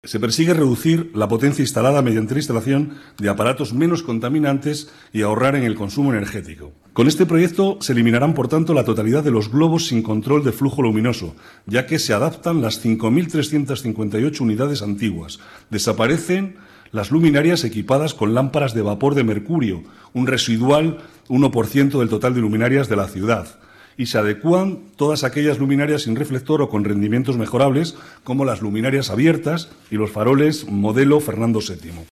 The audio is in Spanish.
Se persigue reducir la potencia instalada mediante la instalación de aparatos menos contaminantes y ahorrar en el consumo energético. Con este proyecto se eliminarán, por tanto, la totalidad de los globos sin control de flujo luminoso, ya que se adaptan las 5.358 unidades antiguas. Desaparecen las luminarias equipadas con lámparas de vapor de mercurio, un residual 1% del total de luminarias de la ciudad. Y se adecúan todas aquellas luminarias sin reflector o con rendimientos mejorables, como las luminarias abiertas y los faroles modelo Fernando VII.